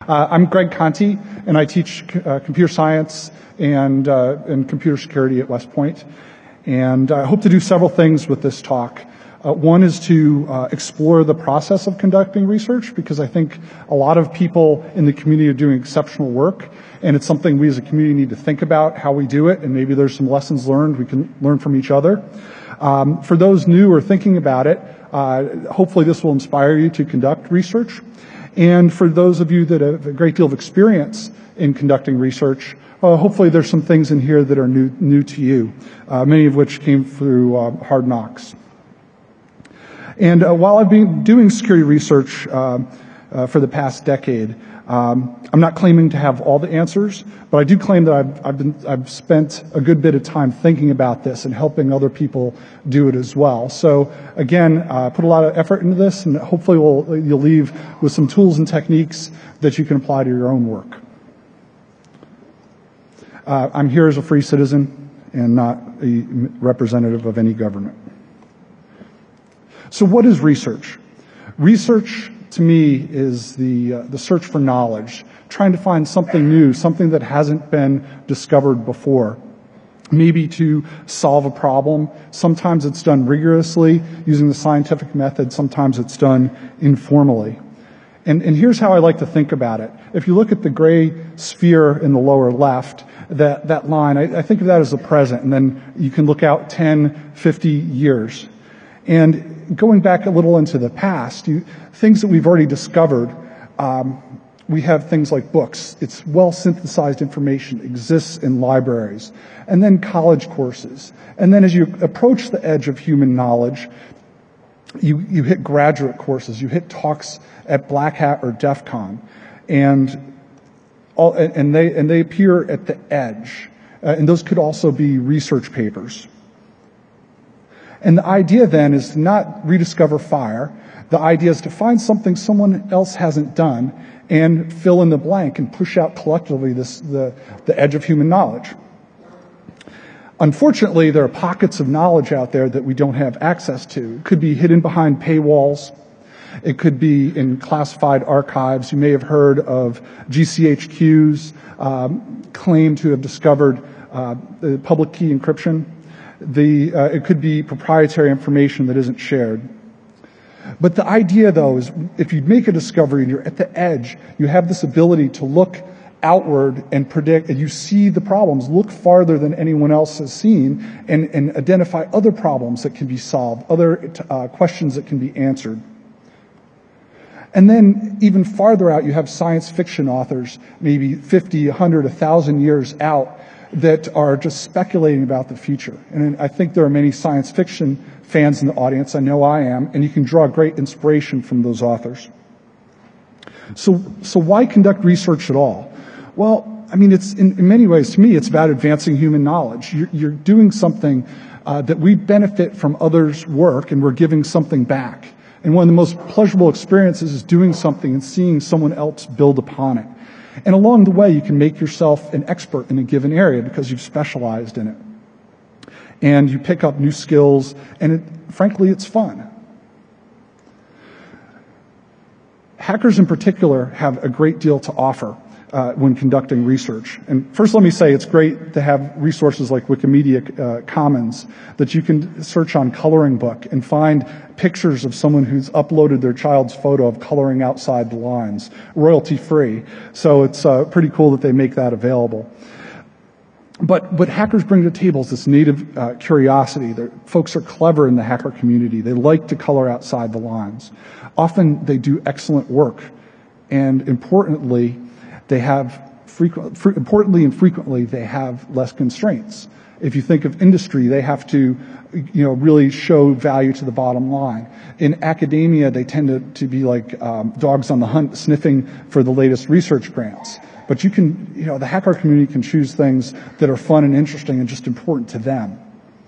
I'm Greg Conti, and I teach computer science and computer security at West Point. And I hope to do several things with this talk. One is to explore the process of conducting research, because I think a lot of people in the community are doing exceptional work, and it's something we as a community need to think about how we do it, and maybe there's some lessons learned we can learn from each other. For those new or thinking about it, hopefully this will inspire you to conduct research. And for those of you that have a great deal of experience in conducting research, hopefully there's some things in here that are new to you, many of which came through Hard Knocks. And while I've been doing security research for the past decade, I'm not claiming to have all the answers, but I do claim that I've spent a good bit of time thinking about this and helping other people do it as well. So again, put a lot of effort into this, and hopefully you'll leave with some tools and techniques that you can apply to your own work. I'm here as a free citizen and not a representative of any government. So what is research? Research, to me, is the search for knowledge, trying to find something new, something that hasn't been discovered before. Maybe to solve a problem. Sometimes it's done rigorously using the scientific method. Sometimes it's done informally. And here's how I like to think about it. If you look at the gray sphere in the lower left, that line, I think of that as the present, and then you can look out 10, 50 years. And going back a little into the past, things that we've already discovered, we have things like books. It's well-synthesized information, exists in libraries. And then college courses. And then as you approach the edge of human knowledge, you hit graduate courses, you hit talks at Black Hat or DEF CON, and they appear at the edge. And those could also be research papers. And the idea then is to not rediscover fire. The idea is to find something someone else hasn't done and fill in the blank and push out collectively the edge of human knowledge. Unfortunately, there are pockets of knowledge out there that we don't have access to. It could be hidden behind paywalls. It could be in classified archives. You may have heard of GCHQ's claim to have discovered the public key encryption. It could be proprietary information that isn't shared. But the idea, though, is if you make a discovery and you're at the edge, you have this ability to look outward and predict, and you see the problems, look farther than anyone else has seen, and identify other problems that can be solved, other questions that can be answered. And then even farther out, you have science fiction authors, maybe 50, 100, 1,000 years out, that are just speculating about the future. And I think there are many science fiction fans in the audience. I know I am, and you can draw great inspiration from those authors. So why conduct research at all? Well, I mean, it's in many ways, to me, it's about advancing human knowledge. You're doing something that we benefit from others' work, and we're giving something back. And one of the most pleasurable experiences is doing something and seeing someone else build upon it. And along the way, you can make yourself an expert in a given area because you've specialized in it. And you pick up new skills, and frankly, it's fun. Hackers in particular have a great deal to offer when conducting research. And first, let me say it's great to have resources like Wikimedia Commons that you can search on Coloring Book and find pictures of someone who's uploaded their child's photo of coloring outside the lines, royalty-free. So it's pretty cool that they make that available. But what hackers bring to the table is this native curiosity. Folks are clever in the hacker community. They like to color outside the lines. Often they do excellent work, and importantly and frequently they have less constraints. If you think of industry, they have to, really show value to the bottom line. In academia, they tend to be like dogs on the hunt, sniffing for the latest research grants. But you can, the hacker community can choose things that are fun and interesting and just important to them.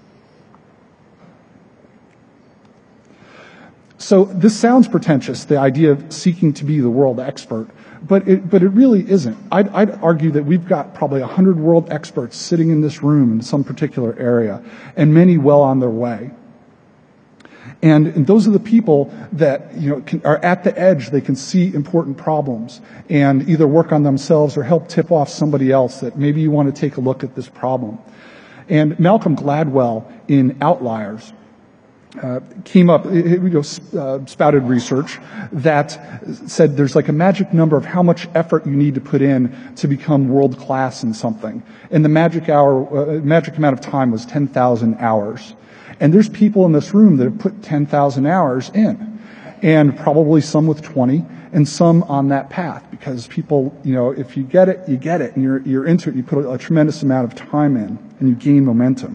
So this sounds pretentious, the idea of seeking to be the world expert, but it really isn't. I'd argue that we've got probably 100 world experts sitting in this room in some particular area, and many well on their way. And those are the people that, are at the edge. They can see important problems and either work on themselves or help tip off somebody else that maybe you want to take a look at this problem. And Malcolm Gladwell in Outliers came up, spouted research that said there's like a magic number of how much effort you need to put in to become world class in something. And the magic amount of time was 10,000 hours. And there's people in this room that have put 10,000 hours in, and probably some with 20 and some on that path, because people, if you get it, you get it, and you're into it. You put a tremendous amount of time in and you gain momentum.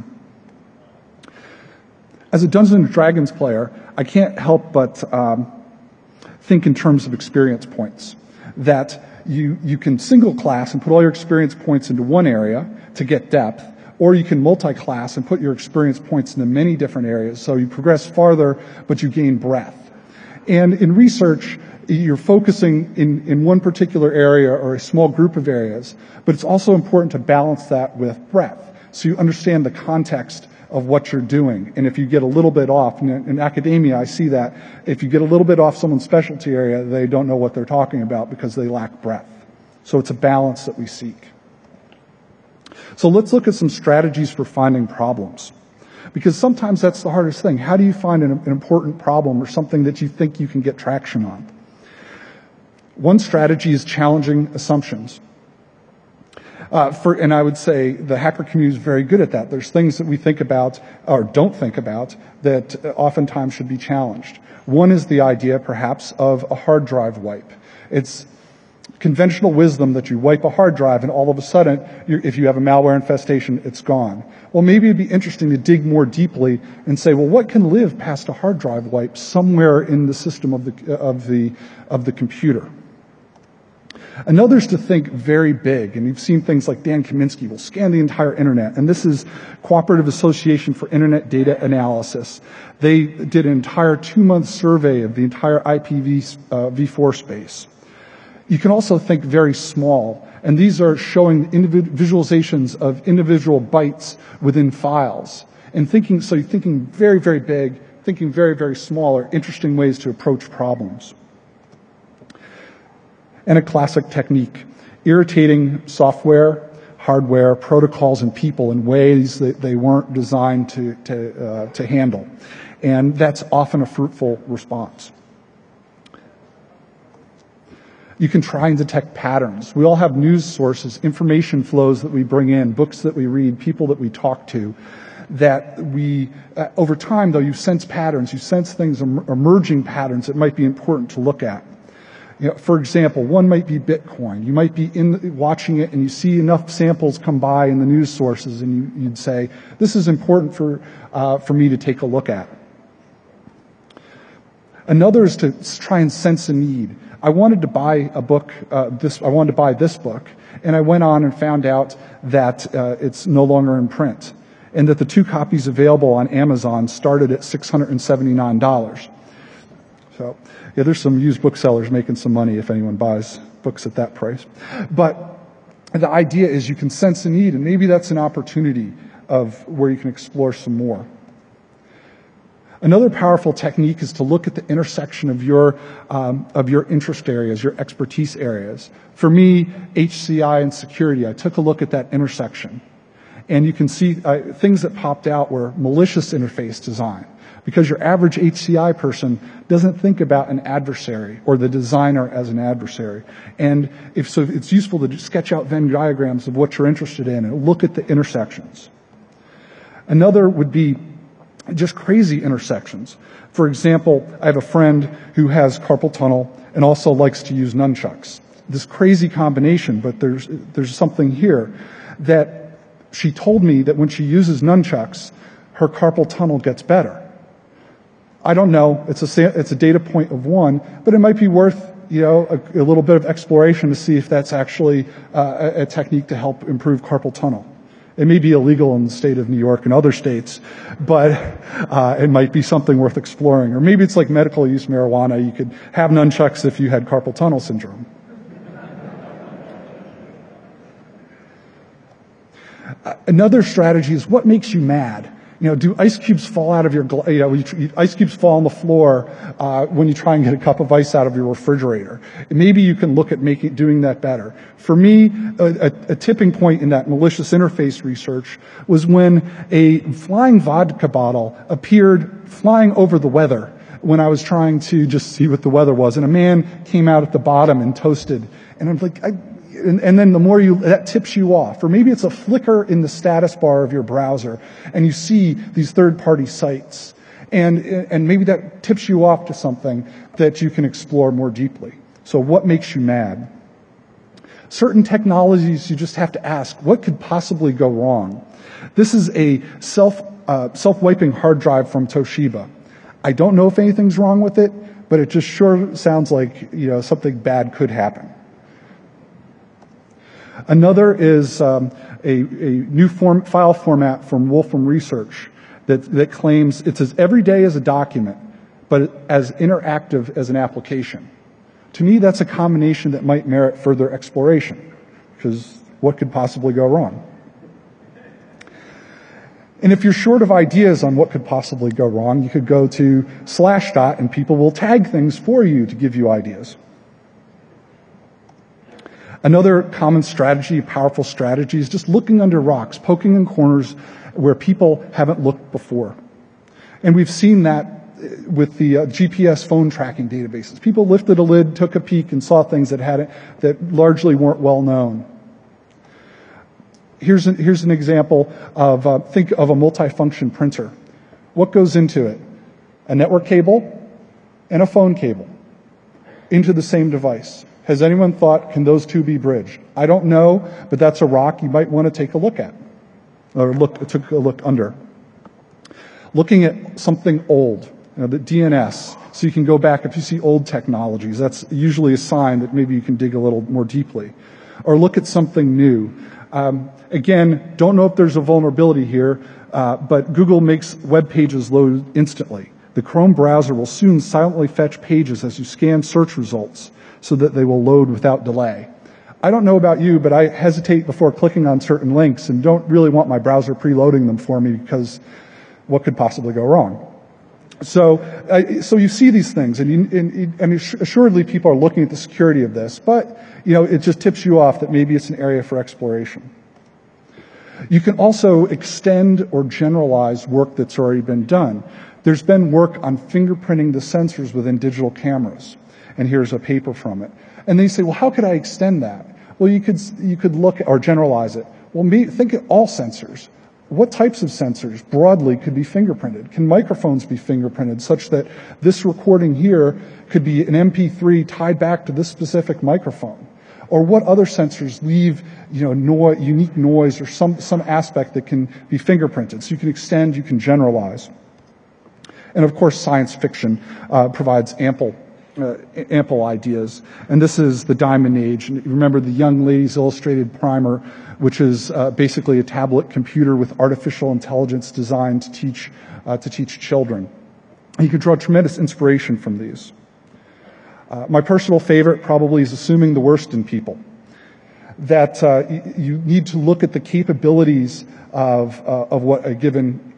As a Dungeons and Dragons player, I can't help but think in terms of experience points. That you can single class and put all your experience points into one area to get depth, or you can multi-class and put your experience points into many different areas, so you progress farther, but you gain breadth. And in research, you're focusing in one particular area or a small group of areas, but it's also important to balance that with breadth, so you understand the context of what you're doing. And if you get a little bit off, in academia I see that, if you get a little bit off someone's specialty area, they don't know what they're talking about because they lack breadth. So it's a balance that we seek. So let's look at some strategies for finding problems. Because sometimes that's the hardest thing. How do you find an important problem or something that you think you can get traction on? One strategy is challenging assumptions. And I would say the hacker community is very good at that. There's things that we think about or don't think about that oftentimes should be challenged. One is the idea, perhaps, of a hard drive wipe. It's conventional wisdom that you wipe a hard drive and all of a sudden, if you have a malware infestation, it's gone. Well, maybe it'd be interesting to dig more deeply and say, well, what can live past a hard drive wipe somewhere in the system of the computer? Another is to think very big, and you've seen things like Dan Kaminsky will scan the entire internet, and this is Cooperative Association for Internet Data Analysis. They did an entire 2-month survey of the entire IPv4 space. You can also think very small, and these are showing visualizations of individual bytes within files. And so you're thinking very, very big, thinking very, very small are interesting ways to approach problems. And a classic technique, irritating software, hardware, protocols, and people in ways that they weren't designed to handle. And that's often a fruitful response. You can try and detect patterns. We all have news sources, information flows that we bring in, books that we read, people that we talk to, that we, over time though, you sense patterns, you sense things, emerging patterns that might be important to look at. For example, one might be Bitcoin. You might be watching it and you see enough samples come by in the news sources and you'd say, this is important for me to take a look at. Another is to try and sense a need. I wanted to buy a book, I wanted to buy this book, and I went on and found out that it's no longer in print, and that the 2 copies available on Amazon started at $679. So, yeah, there's some used booksellers making some money if anyone buys books at that price. But the idea is you can sense a need, and maybe that's an opportunity of where you can explore some more. Another powerful technique is to look at the intersection of your interest areas, your expertise areas. For me, HCI and security, I took a look at that intersection. And you can see things that popped out were malicious interface design. Because your average HCI person doesn't think about an adversary or the designer as an adversary. And so it's useful to sketch out Venn diagrams of what you're interested in and look at the intersections. Another would be just crazy intersections. For example, I have a friend who has carpal tunnel and also likes to use nunchucks. This crazy combination, but there's something here that she told me that when she uses nunchucks, her carpal tunnel gets better. I don't know. It's a data point of 1, but it might be worth a little bit of exploration to see if that's actually a technique to help improve carpal tunnel. It may be illegal in the state of New York and other states, but it might be something worth exploring. Or maybe it's like medical use marijuana. You could have nunchucks if you had carpal tunnel syndrome. Another strategy is what makes you mad. Do ice cubes fall out of your, ice cubes fall on the floor when you try and get a cup of ice out of your refrigerator? Maybe you can look at doing that better. For me, a tipping point in that malicious interface research was when a flying vodka bottle appeared flying over the weather when I was trying to just see what the weather was, and a man came out at the bottom and toasted, and I'm like, and then the more that tips you off. Or maybe it's a flicker in the status bar of your browser and you see these third-party sites. And maybe that tips you off to something that you can explore more deeply. So what makes you mad? Certain technologies you just have to ask, what could possibly go wrong? This is a self-wiping hard drive from Toshiba. I don't know if anything's wrong with it, but it just sure sounds like, something bad could happen. Another is a new file format from Wolfram Research that claims it's as everyday as a document, but as interactive as an application. To me, that's a combination that might merit further exploration, because what could possibly go wrong? And if you're short of ideas on what could possibly go wrong, you could go to Slashdot and people will tag things for you to give you ideas. Another common strategy, powerful strategy, is just looking under rocks, poking in corners where people haven't looked before. And we've seen that with the GPS phone tracking databases. People lifted a lid, took a peek, and saw things that largely weren't well known. Here's an example of, think of a multifunction printer. What goes into it? A network cable and a phone cable into the same device. Has anyone thought, can those two be bridged? I don't know, but that's a rock you might want to take a look at, or took a look under. Looking at something old, the DNS, so you can go back if you see old technologies. That's usually a sign that maybe you can dig a little more deeply. Or look at something new. Again, don't know if there's a vulnerability here, but Google makes web pages load instantly. The Chrome browser will soon silently fetch pages as you scan search results, so that they will load without delay. I don't know about you, but I hesitate before clicking on certain links and don't really want my browser preloading them for me, because what could possibly go wrong? So you see these things, and assuredly people are looking at the security of this, but it just tips you off that maybe it's an area for exploration. You can also extend or generalize work that's already been done. There's been work on fingerprinting the sensors within digital cameras. And here's a paper from it. And then you say, well, how could I extend that? Well, you could look or generalize it. Well, think of all sensors. What types of sensors broadly could be fingerprinted? Can microphones be fingerprinted such that this recording here could be an MP3 tied back to this specific microphone? Or what other sensors leave, unique noise or some aspect that can be fingerprinted? So you can extend, you can generalize. And of course, science fiction provides ample ideas. And this is the Diamond Age. And remember the Young Ladies Illustrated Primer, which is basically a tablet computer with artificial intelligence designed to teach children. And you can draw tremendous inspiration from these. My personal favorite probably is assuming the worst in people. That you need to look at the capabilities of what a given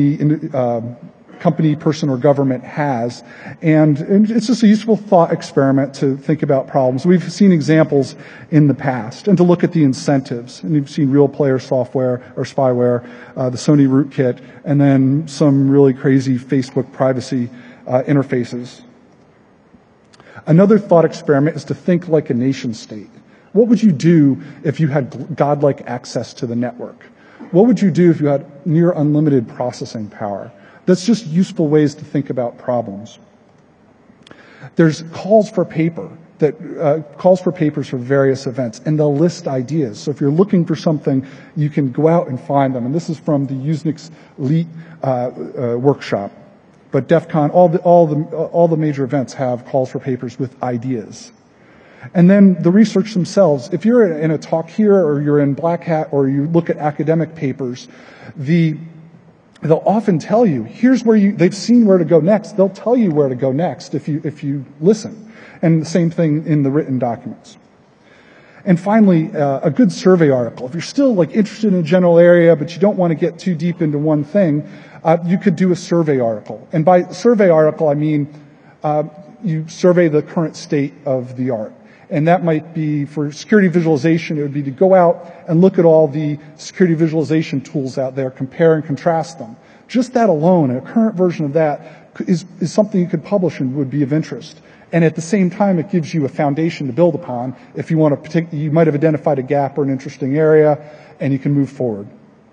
company, person, or government has. And it's just a useful thought experiment to think about problems. We've seen examples in the past, and to look at the incentives. And you've seen real player software or spyware, the Sony rootkit, and then some really crazy Facebook privacy interfaces. Another thought experiment is to think like a nation state. What would you do if you had godlike access to the network? What would you do if you had near unlimited processing power? That's just useful ways to think about problems. There's calls for papers for various events, and they'll list ideas. So if you're looking for something, you can go out and find them. And this is from the Usenix Elite workshop. But DEF CON, all the major events have calls for papers with ideas. And then the research themselves. If you're in a talk here, or you're in Black Hat, or you look at academic papers, they'll often tell you, here's where they've seen where to go next. They'll tell you where to go next if you listen. And the same thing in the written documents. And finally, a good survey article. If you're still like interested in a general area, but you don't want to get too deep into one thing, you could do a survey article. And by survey article, I mean you survey the current state of the art. And that might be, for security visualization, it would be to go out and look at all the security visualization tools out there, compare and contrast them. Just that alone, a current version of that is something you could publish and would be of interest. And at the same time, it gives you a foundation to build upon. If you want to, you might have identified a gap or an interesting area, and you can move forward.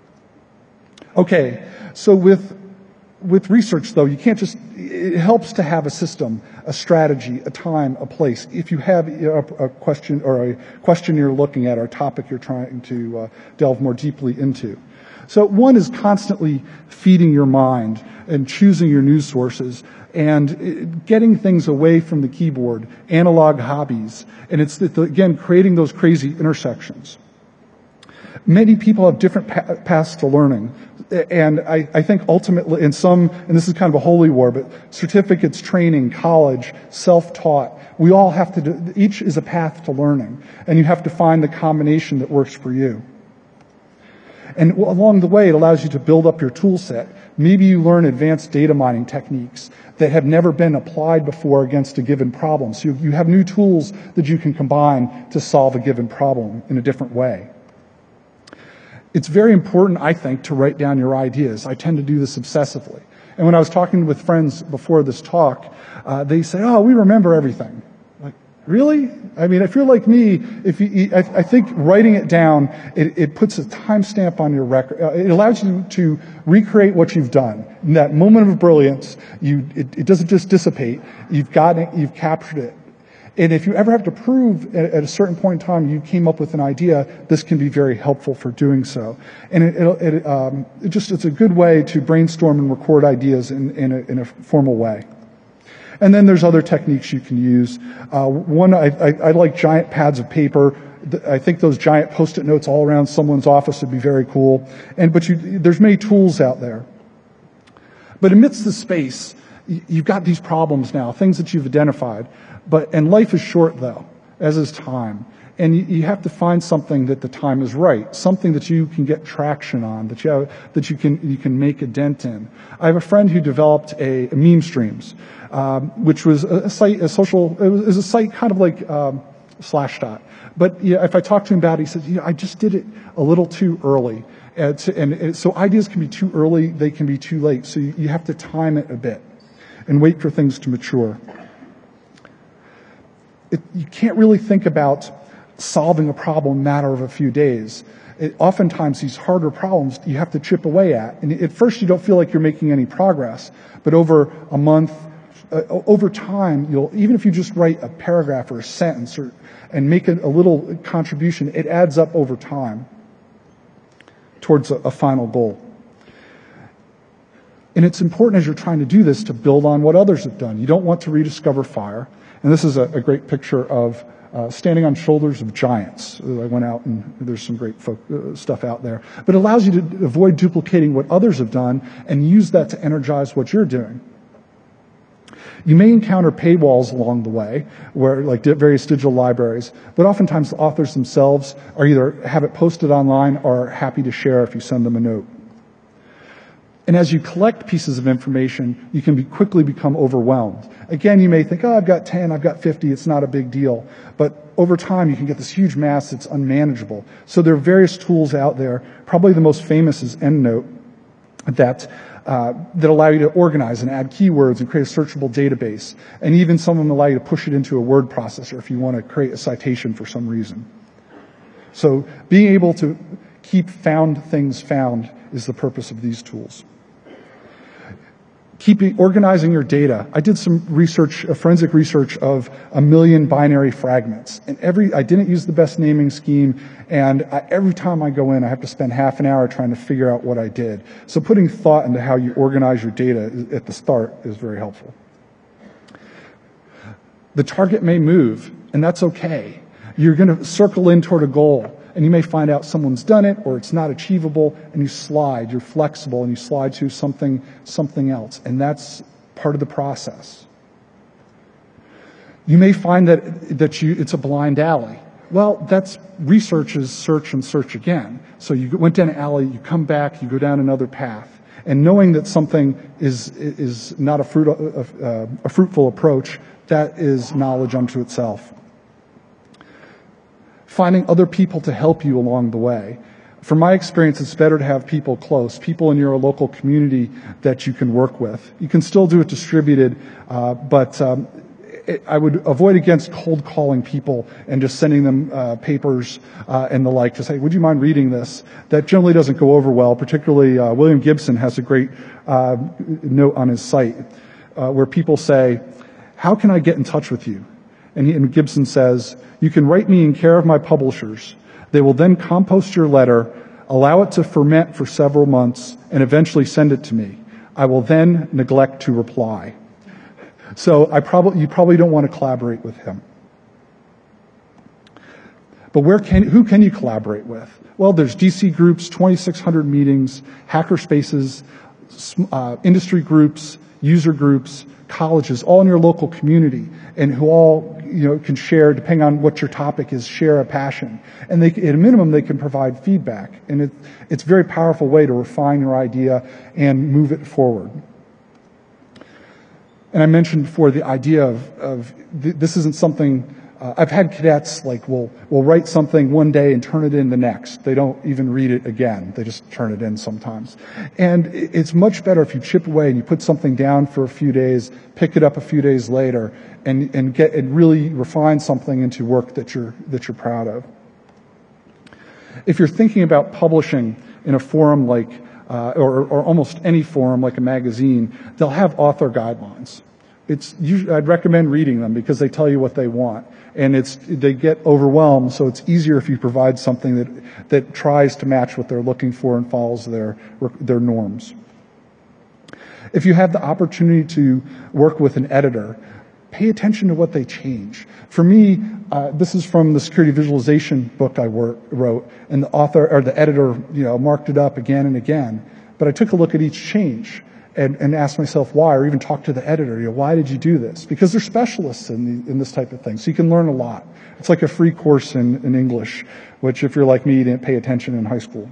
Okay, so with research, though, you can't just, it helps to have a system, a strategy, a time, a place. If you have a question or a question you're looking at or a topic you're trying to delve more deeply into. So one is constantly feeding your mind and choosing your news sources and getting things away from the keyboard, analog hobbies. And it's, again, creating those crazy intersections. Many people have different paths to learning. And I think ultimately and this is kind of a holy war, but certificates, training, college, self-taught, we all have to do, each is a path to learning. And you have to find the combination that works for you. And along the way, it allows you to build up your tool set. Maybe you learn advanced data mining techniques that have never been applied before against a given problem. So you have new tools that you can combine to solve a given problem in a different way. It's very important, I think, to write down your ideas. I tend to do this obsessively. And when I was talking with friends before this talk, they say, "Oh, we remember everything." Like, really? I mean, if you're like me, I think writing it down, it puts a timestamp on your record. It allows you to recreate what you've done. In that moment of brilliance, it doesn't just dissipate. You've got it, you've captured it. And if you ever have to prove at a certain point in time you came up with an idea, this can be very helpful for doing so. And it's a good way to brainstorm and record ideas in a formal way. And then there's other techniques you can use. One, I like giant pads of paper. I think those giant Post-it notes all around someone's office would be very cool. There's many tools out there. But amidst the space, you've got these problems now, things that you've identified. And life is short, though, as is time. And you have to find something that the time is right, something that you can get traction on, that you can make a dent in. I have a friend who developed a meme streams, which was a site, it was a site kind of like Slashdot. But yeah, if I talked to him about it, he said, I just did it a little too early. So ideas can be too early, they can be too late. So you have to time it a bit and wait for things to mature. You can't really think about solving a problem in a matter of a few days. Oftentimes, these harder problems you have to chip away at. And at first, you don't feel like you're making any progress. But over a month, over time, even if you just write a paragraph or a sentence and make a little contribution, it adds up over time towards a final goal. And it's important as you're trying to do this to build on what others have done. You don't want to rediscover fire. And this is a great picture of standing on shoulders of giants. I went out and there's some great stuff out there. But it allows you to avoid duplicating what others have done and use that to energize what you're doing. You may encounter paywalls along the way, where like various digital libraries, but oftentimes the authors themselves are either have it posted online or are happy to share if you send them a note. And as you collect pieces of information, you can quickly become overwhelmed. Again, you may think, I've got 10, I've got 50, it's not a big deal. But over time, you can get this huge mass that's unmanageable. So there are various tools out there. Probably the most famous is EndNote, that allow you to organize and add keywords and create a searchable database. And even some of them allow you to push it into a word processor if you want to create a citation for some reason. So being able to keep found things found is the purpose of these tools. Organizing your data. I did some research, forensic research of 1 million binary fragments. And I didn't use the best naming scheme, and every time I go in, I have to spend half an hour trying to figure out what I did. So putting thought into how you organize your data at the start is very helpful. The target may move, and that's okay. You're going to circle in toward a goal. And you may find out someone's done it or it's not achievable, and you slide. You're flexible and you slide to something else. And that's part of the process. You may find that it's a blind alley, Well, that's research is search and search again. So you went down an alley, you come back, you go down another path. And knowing that something is not a fruitful approach, that is knowledge unto itself. Finding other people to help you along the way. From my experience, it's better to have people close, people in your local community that you can work with. You can still do it distributed, but I would avoid against cold calling people and just sending them papers and the like to say, would you mind reading this? That generally doesn't go over well. Particularly, William Gibson has a great note on his site where people say, how can I get in touch with you? And Gibson says, you can write me in care of my publishers. They will then compost your letter, allow it to ferment for several months, and eventually send it to me. I will then neglect to reply. So you probably don't want to collaborate with him. But who can you collaborate with? Well, there's DC groups, 2,600 meetings, hackerspaces, industry groups, user groups, colleges, all in your local community, and who all can share, depending on what your topic is, share a passion. And at a minimum, they can provide feedback. And it's a very powerful way to refine your idea and move it forward. And I mentioned before the idea of this isn't something, I've had cadets will write something one day and turn it in the next. They don't even read it again. They just turn it in sometimes. And it's much better if you chip away and you put something down for a few days, pick it up a few days later, and really refine something into work that you're proud of. If you're thinking about publishing in a forum like or almost any forum like a magazine, they'll have author guidelines. I'd recommend reading them because they tell you what they want, and they get overwhelmed. So it's easier if you provide something that tries to match what they're looking for and follows their norms. If you have the opportunity to work with an editor, pay attention to what they change. For me, this is from the security visualization book I wrote, and the author or the editor, marked it up again and again. But I took a look at each change and asked myself why, or even talked to the editor. Why did you do this? Because they're specialists in this type of thing, so you can learn a lot. It's like a free course in English, which if you're like me, you didn't pay attention in high school.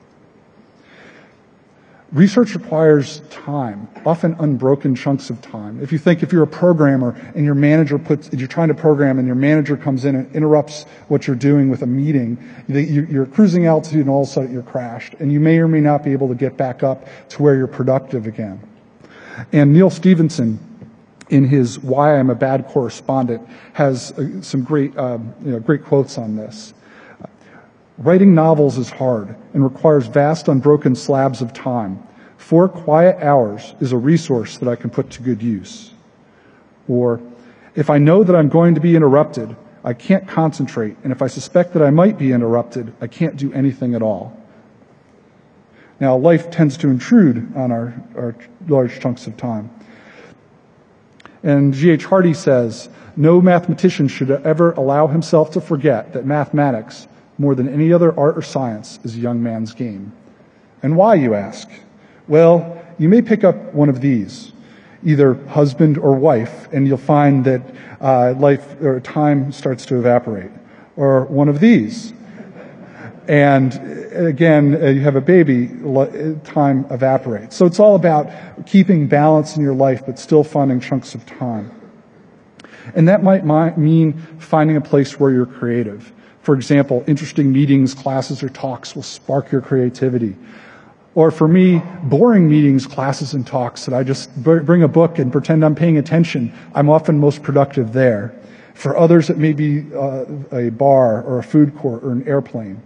Research requires time, often unbroken chunks of time. If you're a programmer and you're trying to program and your manager comes in and interrupts what you're doing with a meeting, you're cruising altitude and all of a sudden you're crashed. And you may or may not be able to get back up to where you're productive again. And Neil Stephenson, in his Why I'm a Bad Correspondent, has some great quotes on this. Writing novels is hard and requires vast unbroken slabs of time. 4 quiet hours is a resource that I can put to good use. Or, if I know that I'm going to be interrupted, I can't concentrate, and if I suspect that I might be interrupted, I can't do anything at all. Now, life tends to intrude on our large chunks of time. And G.H. Hardy says, no mathematician should ever allow himself to forget that mathematics, more than any other art or science, is a young man's game. And why, you ask? Well, you may pick up one of these, either husband or wife, and you'll find that life or time starts to evaporate. Or one of these. And again, you have a baby, time evaporates. So it's all about keeping balance in your life, but still finding chunks of time. And that might mean finding a place where you're creative. For example, interesting meetings, classes, or talks will spark your creativity. Or for me, boring meetings, classes, and talks that I just bring a book and pretend I'm paying attention, I'm often most productive there. For others, it may be a bar or a food court or an airplane.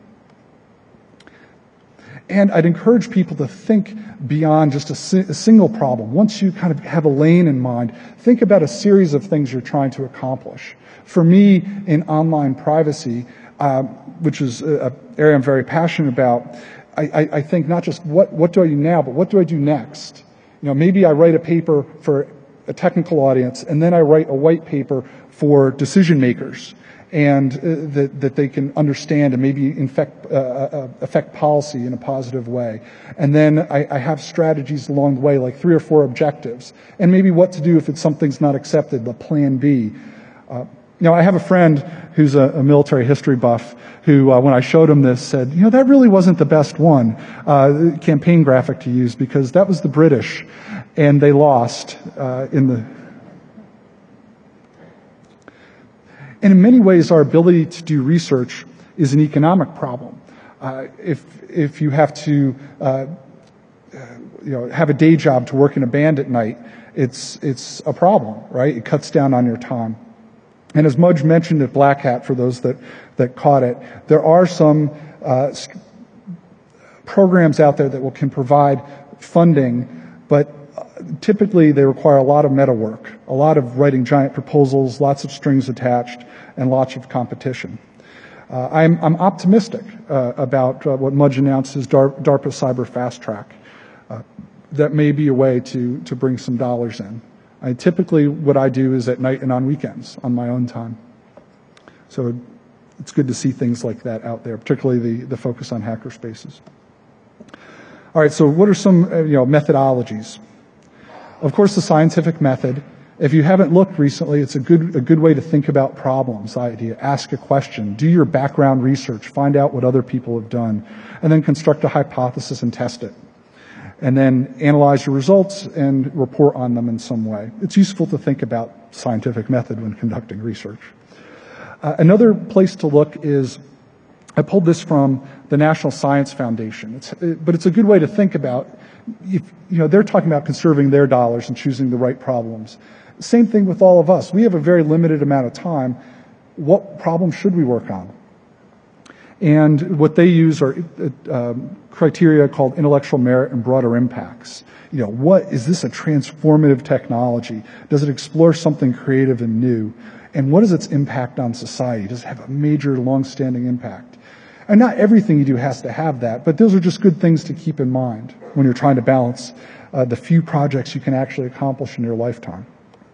And I'd encourage people to think beyond just a single problem. Once you kind of have a lane in mind, think about a series of things you're trying to accomplish. For me, in online privacy, which is an area I'm very passionate about, I think not just what do I do now, but what do I do next? Maybe I write a paper for a technical audience, and then I write a white paper for decision makers, and that they can understand and maybe affect policy in a positive way. And then I have strategies along the way, like 3 or 4 objectives, and maybe what to do if something's not accepted, the plan B. I have a friend who's a military history buff who, when I showed him this, said, that really wasn't the best one, campaign graphic to use, because that was the British, and they lost And in many ways, our ability to do research is an economic problem. If you have to, have a day job to work in a band at night, it's a problem, right? It cuts down on your time. And as Mudge mentioned at Black Hat, for those that caught it, there are some programs out there that can provide funding, but typically they require a lot of meta work, a lot of writing giant proposals, lots of strings attached, and lots of competition. I'm optimistic about what Mudge announced as DARPA Cyber Fast Track. That may be a way to bring some dollars in. Typically, what I do is at night and on weekends, on my own time. So it's good to see things like that out there, particularly the focus on hackerspaces. All right, so what are some methodologies? Of course, the scientific method. If you haven't looked recently, it's a good way to think about problems, idea. Ask a question, do your background research, find out what other people have done, and then construct a hypothesis and test it. And then analyze your results and report on them in some way. It's useful to think about scientific method when conducting research. Another place to look is, I pulled this from the National Science Foundation, but it's a good way to think about, they're talking about conserving their dollars and choosing the right problems. Same thing with all of us. We have a very limited amount of time. What problems should we work on? And what they use are criteria called intellectual merit and broader impacts. What is this a transformative technology? Does it explore something creative and new? And what is its impact on society? Does it have a major, long-standing impact? And not everything you do has to have that, but those are just good things to keep in mind when you're trying to balance the few projects you can actually accomplish in your lifetime.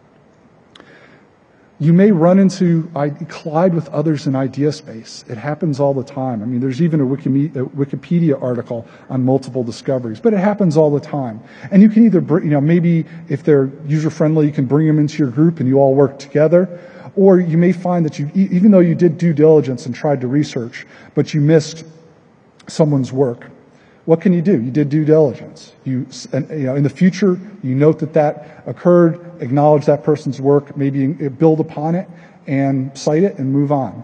You may collide with others in idea space. It happens all the time. I mean, there's even a Wikipedia article on multiple discoveries, but it happens all the time. And you can either, maybe if they're user-friendly, you can bring them into your group and you all work together. Or you may find that even though you did due diligence and tried to research, but you missed someone's work. What can you do? You did due diligence. In the future, you note that occurred, acknowledge that person's work, maybe build upon it, and cite it and move on.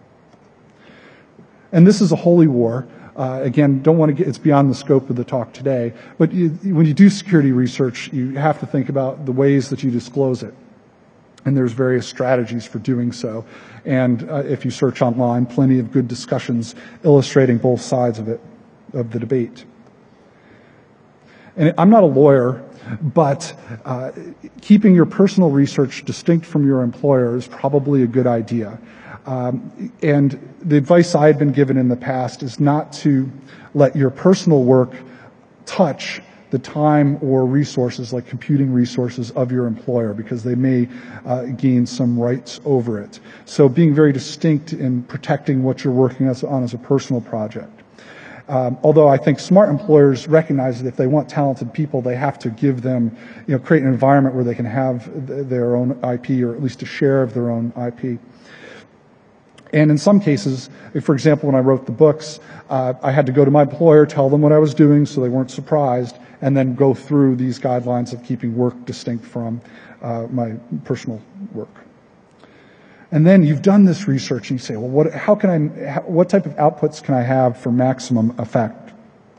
And this is a holy war. Again, it's beyond the scope of the talk today, but when you do security research, you have to think about the ways that you disclose it. And there's various strategies for doing so. And if you search online, plenty of good discussions illustrating both sides of the debate. And I'm not a lawyer, but keeping your personal research distinct from your employer is probably a good idea. And the advice I had been given in the past is not to let your personal work touch the time or resources, like computing resources, of your employer, because they may gain some rights over it. So being very distinct in protecting what you're working on as a personal project. Although I think smart employers recognize that if they want talented people, they have to give them, create an environment where they can have their own IP, or at least a share of their own IP. And in some cases, for example, when I wrote the books, I had to go to my employer, tell them what I was doing so they weren't surprised, and then go through these guidelines of keeping work distinct from my personal work. And then you've done this research and you say, well, what type of outputs can I have for maximum effect?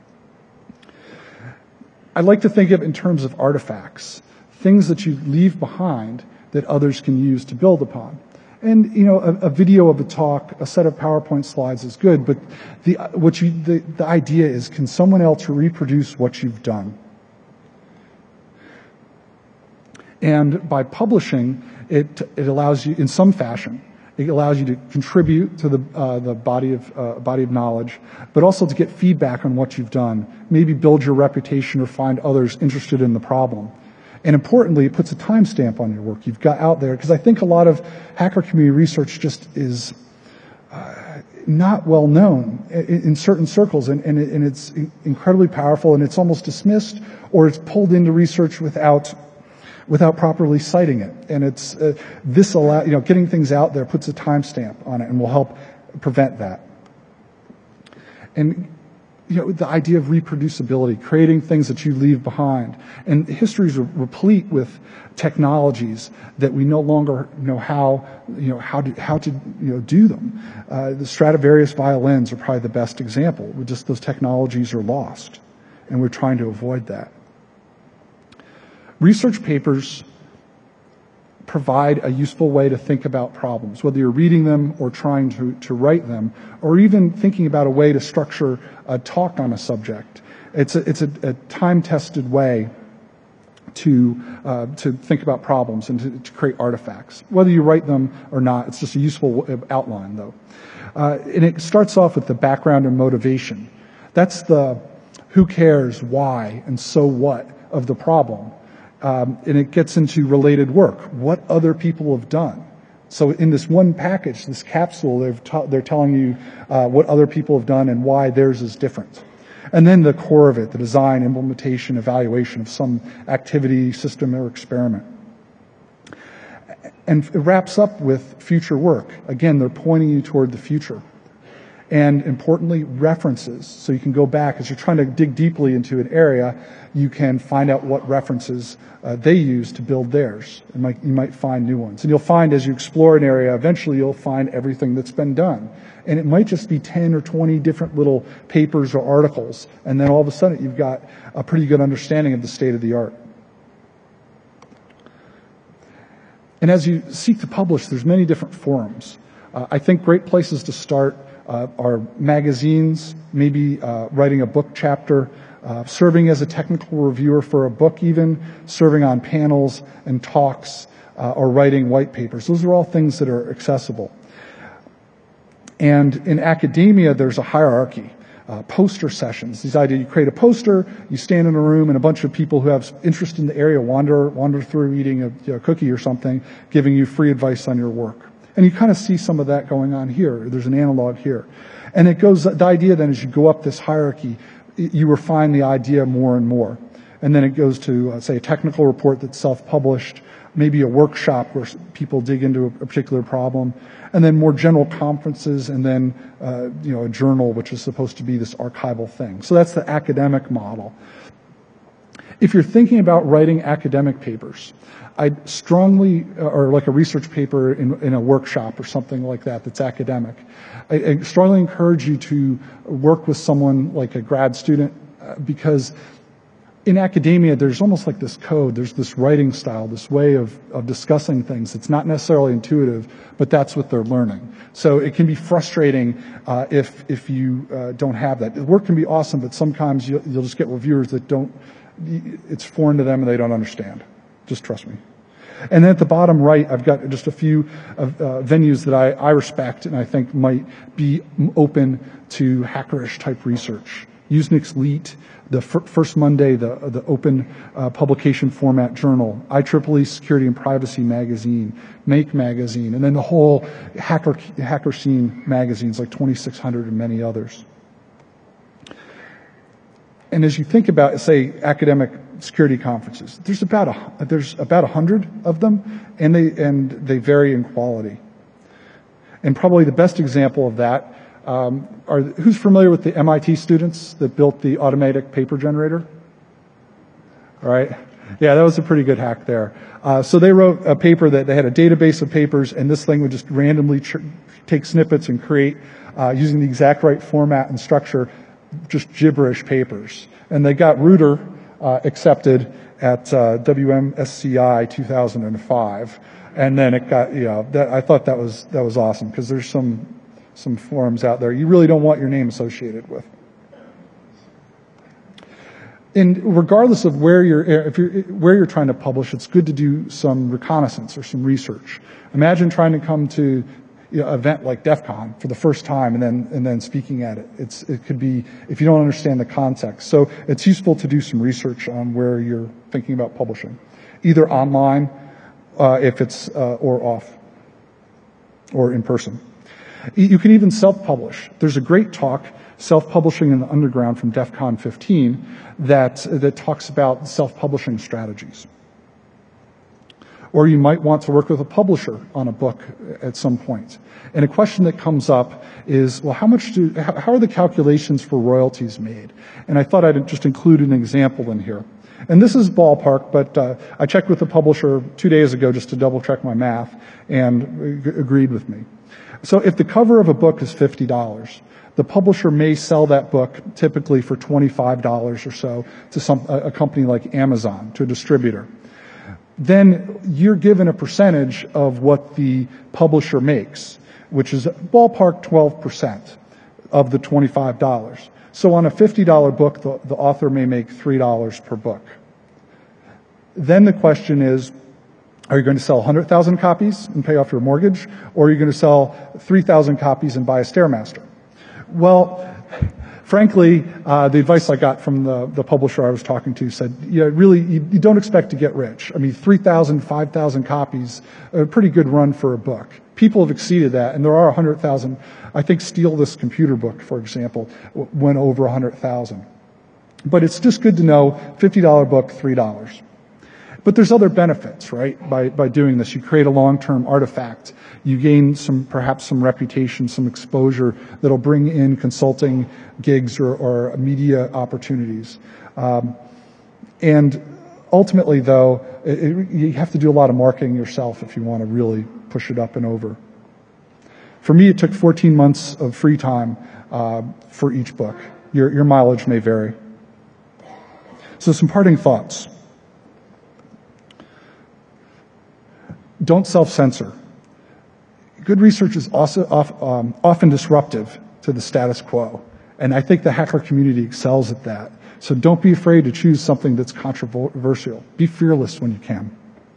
I like to think of it in terms of artifacts, things that you leave behind that others can use to build upon. And, a video of a talk, a set of PowerPoint slides is good, but the idea is, can someone else reproduce what you've done? And by publishing, it allows you, in some fashion, it allows you to contribute to the body of knowledge, but also to get feedback on what you've done, maybe build your reputation or find others interested in the problem. And importantly, it puts a timestamp on your work you've got out there, because I think a lot of hacker community research just is not well known in certain circles, and it's incredibly powerful, and it's almost dismissed, or it's pulled into research without without properly citing it. And it's getting things out there puts a timestamp on it and will help prevent that. And the idea of reproducibility, creating things that you leave behind. And history is replete with technologies that we no longer know how to do them. The Stradivarius violins are probably the best example. Just those technologies are lost, and we're trying to avoid that. Research papers provide a useful way to think about problems, whether you're reading them or trying to write them, or even thinking about a way to structure a talk on a subject. It's a time-tested way to think about problems and to create artifacts. Whether you write them or not, it's just a useful outline, though. And it starts off with the background and motivation. That's the who cares, why, and so what of the problem. And it gets into related work, what other people have done. So in this one package, this capsule, they're telling you what other people have done and why theirs is different. And then the core of it, the design, implementation, evaluation of some activity, system, or experiment. And it wraps up with future work. Again, they're pointing you toward the future. And importantly, references. So you can go back as you're trying to dig deeply into an area, you can find out what references they use to build theirs. You might find new ones. And you'll find as you explore an area, eventually you'll find everything that's been done. And it might just be 10 or 20 different little papers or articles. And then all of a sudden you've got a pretty good understanding of the state of the art. And as you seek to publish, there's many different forums. I think great places to start are magazines, maybe writing a book chapter, serving as a technical reviewer for a book even, serving on panels and talks, or writing white papers. Those are all things that are accessible. And in academia, there's a hierarchy. Poster sessions. These ideas, you create a poster, you stand in a room, and a bunch of people who have interest in the area wander through eating a cookie or something, giving you free advice on your work. And you kind of see some of that going on here. There's an analog here. And the idea then is you go up this hierarchy, you refine the idea more and more. And then it goes to, say, a technical report that's self-published, maybe a workshop where people dig into a particular problem, and then more general conferences, and then, a journal, which is supposed to be this archival thing. So that's the academic model. If you're thinking about writing academic papers, I'd strongly, or like a research paper in a workshop or something like that that's academic, I strongly encourage you to work with someone like a grad student, because in academia, there's almost like this code, there's this writing style, this way of discussing things. It's not necessarily intuitive, but that's what they're learning. So it can be frustrating if you don't have that. The work can be awesome, but sometimes you'll just get reviewers that it's foreign to them and they don't understand. Just trust me. And then at the bottom right, I've got just a few venues that I respect and I think might be open to hackerish type research. Usenix Leet, the First Monday, the open publication format journal, IEEE Security and Privacy magazine, Make magazine, and then the whole hacker scene magazines like 2600 and many others. And as you think about, say, academic security conferences, there's about 100 of them, and they vary in quality. And probably the best example of that who's familiar with the MIT students that built the automatic paper generator? All right. Yeah, that was a pretty good hack there. So they wrote a paper that they had a database of papers, and this thing would just randomly take snippets and create, using the exact right format and structure, just gibberish papers. And they got Rooter accepted at WMSCI 2005. And then it got, I thought that was awesome, because there's some forums out there you really don't want your name associated with. And regardless of where you're trying to publish, it's good to do some reconnaissance or some research. Imagine trying to come to an event like DEF CON for the first time and then speaking at it. It could be, if you don't understand the context. So it's useful to do some research on where you're thinking about publishing, either online, if it's or off, or in person. You can even self-publish. There's a great talk, Self-Publishing in the Underground, from DEF CON 15 that talks about self-publishing strategies. Or you might want to work with a publisher on a book at some point. And a question that comes up is, well, how are the calculations for royalties made? And I thought I'd just include an example in here. And this is ballpark, but I checked with the publisher 2 days ago just to double check my math, and agreed with me. So if the cover of a book is $50, the publisher may sell that book typically for $25 or so to a company like Amazon, to a distributor. Then you're given a percentage of what the publisher makes, which is ballpark 12% of the $25. So on a $50 book, the author may make $3 per book. Then the question is, are you going to sell 100,000 copies and pay off your mortgage, or are you going to sell 3,000 copies and buy a Stairmaster? Well, frankly, the advice I got from the publisher I was talking to said, really, you don't expect to get rich. I mean, 3,000, 5,000 copies, a pretty good run for a book. People have exceeded that, and there are 100,000. I think Steal This Computer Book, for example, went over 100,000. But it's just good to know, $50 book, $3. But there's other benefits, right? By doing this, you create a long-term artifact. You gain perhaps some reputation, some exposure that'll bring in consulting gigs or media opportunities. And ultimately, though, you have to do a lot of marketing yourself if you want to really push it up and over. For me, it took 14 months of free time for each book. Your mileage may vary. So some parting thoughts. Don't self-censor. Good research is also often disruptive to the status quo, and I think the hacker community excels at that. So don't be afraid to choose something that's controversial. Be fearless when you can.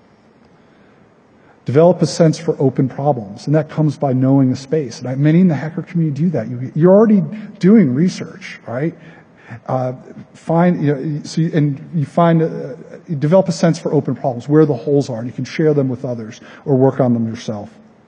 Develop a sense for open problems, and that comes by knowing a space. And many in the hacker community do that. You're already doing research, right? You develop a sense for open problems, where the holes are, and you can share them with others or work on them yourself.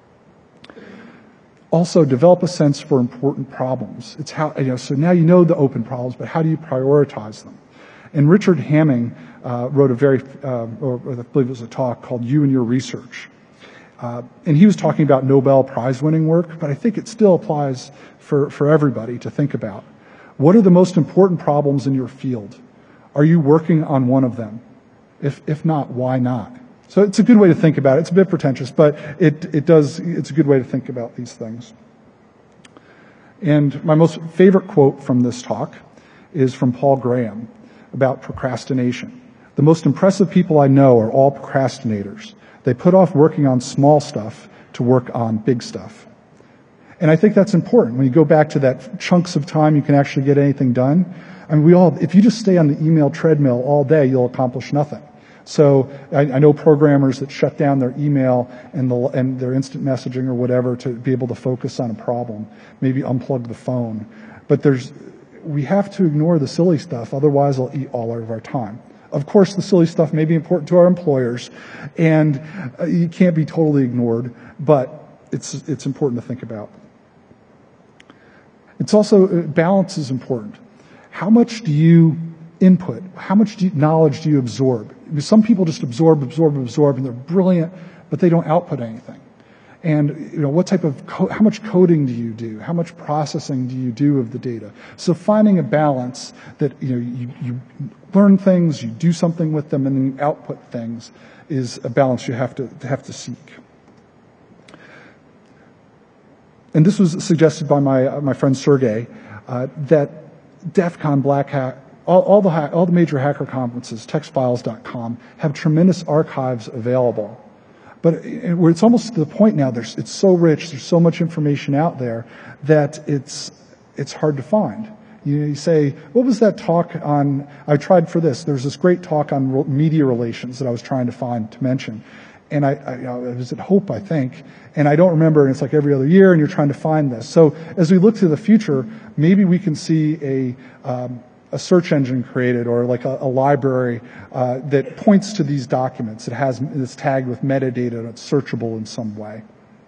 Also, develop a sense for important problems. It's how, so now you know the open problems, but how do you prioritize them? And Richard Hamming wrote or I believe it was a talk called You and Your Research. And he was talking about Nobel Prize winning work, but I think it still applies for everybody to think about. What are the most important problems in your field? Are you working on one of them? If not, why not? So it's a good way to think about it. It's a bit pretentious, but it's a good way to think about these things. And my most favorite quote from this talk is from Paul Graham about procrastination. The most impressive people I know are all procrastinators. They put off working on small stuff to work on big stuff. And I think that's important. When you go back to that chunks of time you can actually get anything done. I mean, if you just stay on the email treadmill all day, you'll accomplish nothing. So I know programmers that shut down their email and their instant messaging or whatever to be able to focus on a problem, maybe unplug the phone. But we have to ignore the silly stuff, otherwise it'll eat all of our time. Of course, the silly stuff may be important to our employers, and you can't be totally ignored, but it's important to think about. It's also, balance is important. How much do you input? How much knowledge do you absorb? Because some people just absorb, and they're brilliant, but they don't output anything. And how much coding do you do? How much processing do you do of the data? So finding a balance that you learn things, you do something with them, and then you output things is a balance you have to seek. And this was suggested by my friend Sergey, that DEF CON, Black Hat, all the major hacker conferences, textfiles.com, have tremendous archives available. But it's almost to the point now, it's so rich, there's so much information out there that it's hard to find. You say, what was that talk on, I tried for this, there's this great talk on media relations that I was trying to mention. And it was at Hope, I think, and I don't remember, and it's like every other year, and you're trying to find this. So as we look to the future, maybe we can see a search engine created, or like a library that points to these documents. It's tagged with metadata that's searchable in some way.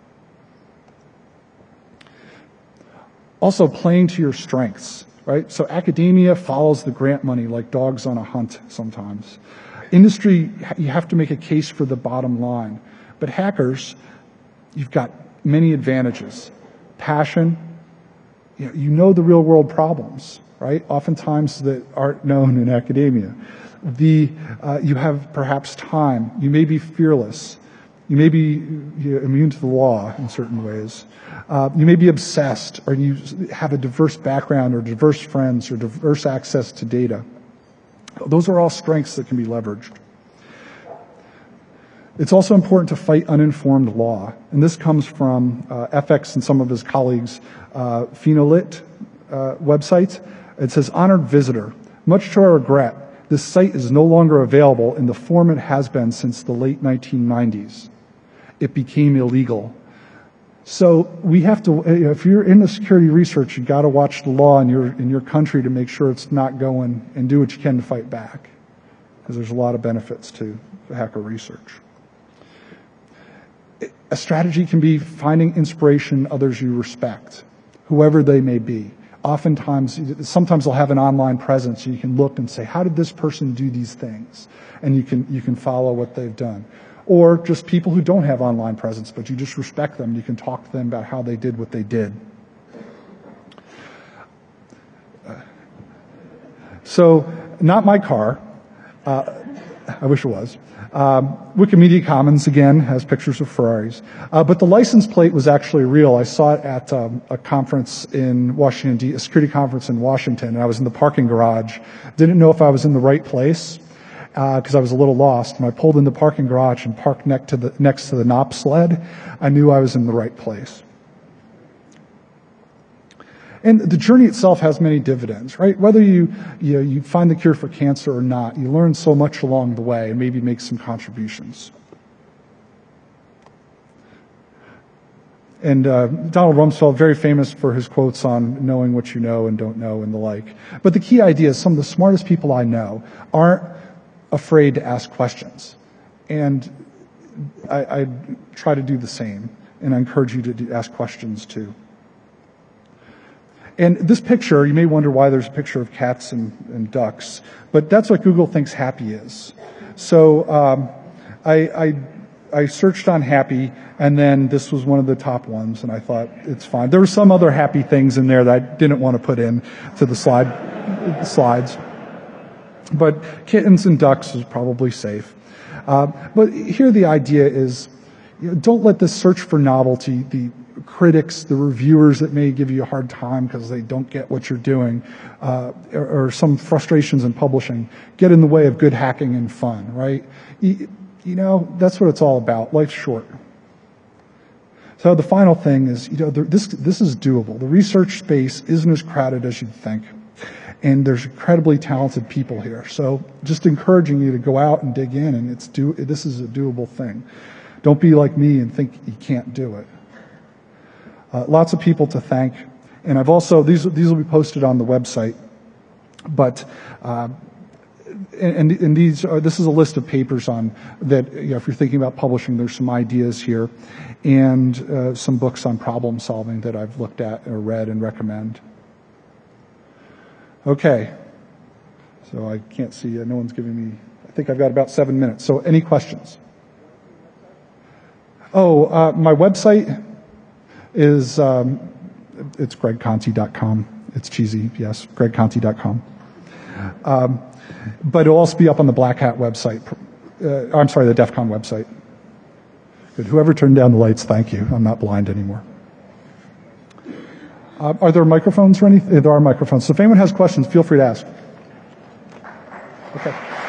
Also, playing to your strengths, right? So academia follows the grant money like dogs on a hunt sometimes. Industry, you have to make a case for the bottom line. But hackers, you've got many advantages. Passion, you know the real world problems, right? Oftentimes that aren't known in academia. You have perhaps time. You may be fearless. You may be immune to the law in certain ways. You may be obsessed, or you have a diverse background, or diverse friends, or diverse access to data. Those are all strengths that can be leveraged. It's also important to fight uninformed law, and this comes from FX and some of his colleagues' Phenolit websites. It says, "Honored visitor, much to our regret, this site is no longer available in the form it has been since the late 1990s. It became illegal." So we have to, if you're in the security research, you've got to watch the law in your country to make sure it's not going, and do what you can to fight back, because there's a lot of benefits to hacker research. A strategy can be finding inspiration in others you respect, whoever they may be. Sometimes they'll have an online presence, so you can look and say, how did this person do these things? And you can follow what they've done. Or just people who don't have online presence, but you just respect them. You can talk to them about how they did what they did. So, not my car. I wish it was. Wikimedia Commons, again, has pictures of Ferraris. But the license plate was actually real. I saw it at a conference in Washington, a security conference in Washington, and I was in the parking garage. Didn't know if I was in the right place, because I was a little lost. And I pulled in the parking garage and parked next to the NOP sled. I knew I was in the right place. And the journey itself has many dividends, right? Whether you find the cure for cancer or not, you learn so much along the way and maybe make some contributions. And Donald Rumsfeld, very famous for his quotes on knowing what you know and don't know and the like. But the key idea is some of the smartest people I know aren't afraid to ask questions. And I try to do the same, and I encourage you to ask questions too. And this picture, you may wonder why there's a picture of cats and ducks, but that's what Google thinks happy is. So I searched on happy, and then this was one of the top ones, and I thought it's fine. There were some other happy things in there that I didn't want to put in to the slides. But kittens and ducks is probably safe. But here the idea is, don't let this search for novelty, the critics, the reviewers that may give you a hard time because they don't get what you're doing, or some frustrations in publishing, get in the way of good hacking and fun, right? That's what it's all about. Life's short. So the final thing is, this is doable. The research space isn't as crowded as you'd think. And there's incredibly talented people here. So just encouraging you to go out and dig in, and this is a doable thing. Don't be like me and think you can't do it. Lots of people to thank. And I've also, these will be posted on the website. But, this is a list of papers on that, if you're thinking about publishing, there's some ideas here. And some books on problem solving that I've looked at or read and recommend. Okay, so I can't see, no one's giving me, I think I've got about 7 minutes. So any questions? My website is, it's gregconti.com. It's cheesy, yes, gregconti.com. But it'll also be up on the Black Hat website, the DEF CON website. Good, whoever turned down the lights, thank you. I'm not blind anymore. Are there microphones or anything? There are microphones. So if anyone has questions, feel free to ask. Okay.